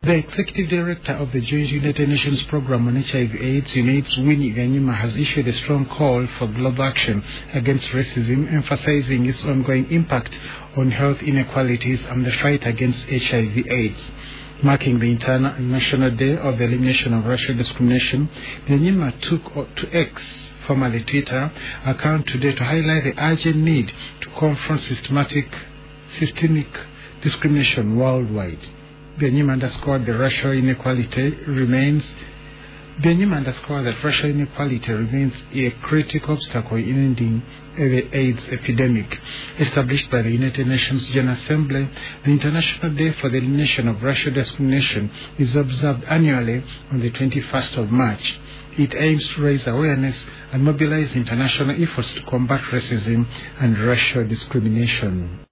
The Executive Director of the Joint United Nations Programme on HIV/AIDS, UNAIDS, Winnie Byanyima, has issued a strong call for global action against racism, emphasizing its ongoing impact on health inequalities and the fight against HIV/AIDS. Marking the International Day of the Elimination of Racial Discrimination, Byanyima took to X, formerly Twitter, account today to highlight the urgent need to confront systemic discrimination worldwide. Byanyima underscored that racial inequality remains a critical obstacle in ending the AIDS epidemic. Established by the United Nations General Assembly, the International Day for the Elimination of Racial Discrimination is observed annually on the 21st of March. It aims to raise awareness and mobilize international efforts to combat racism and racial discrimination.